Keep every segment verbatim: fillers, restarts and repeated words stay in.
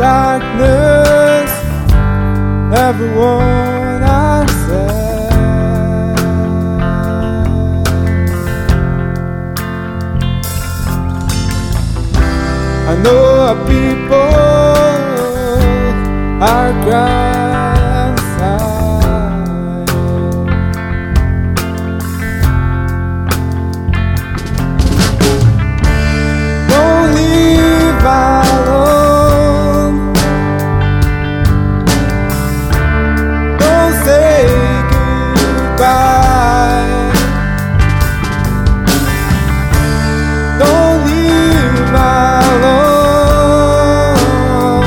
darkness, everyone I said. I know our people are crying inside. Don't leave alone. Don't say goodbye. Don't leave alone.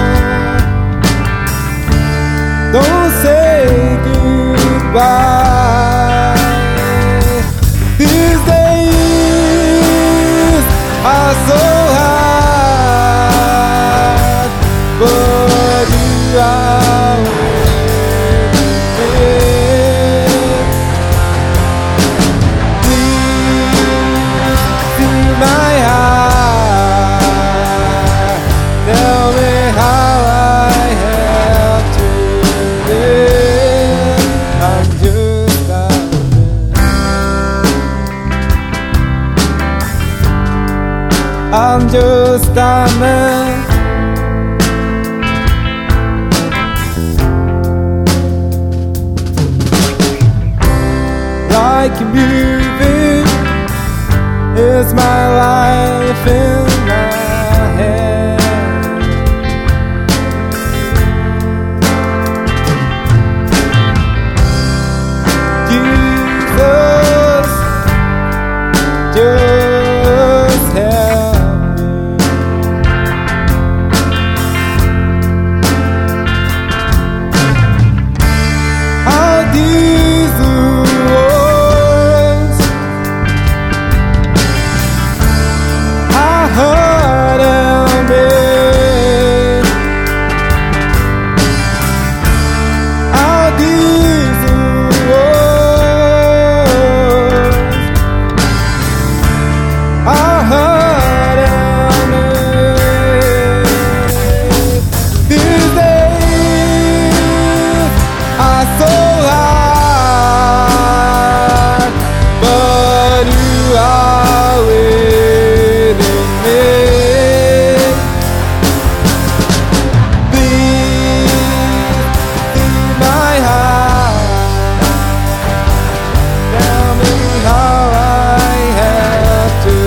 Don't say goodbye. These days are so hard, but you are with me. Please see my heart. Tell me how I have to live. I'm just a man. I'm just a man. Like a movie, it's my life in my head. Jesus, just help me. How these words are hurting me. How these words are hurting me. These days are so hard, but you are with me. Please see my heart. Tell me how I have to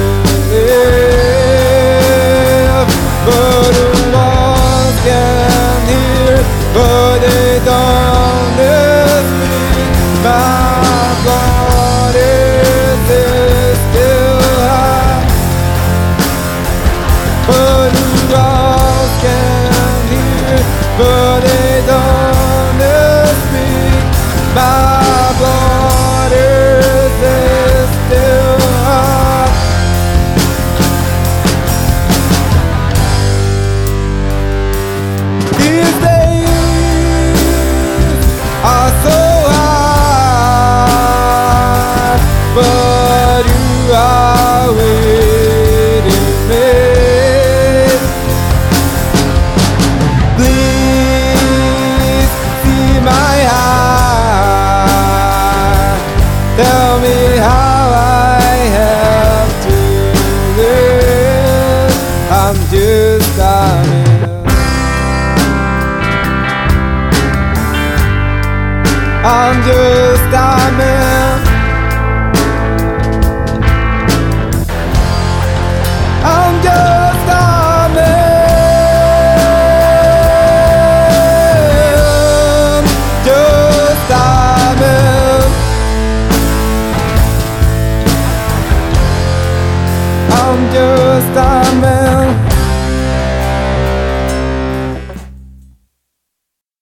live. But the walls can hear, but they don't listen. My blood is still hot. But the walls can hear, but they don't speak. My blood is still hot. These days are so hard, but you are with me. Please see my heart. Tell me how I have to live. I'm just a man. I'm just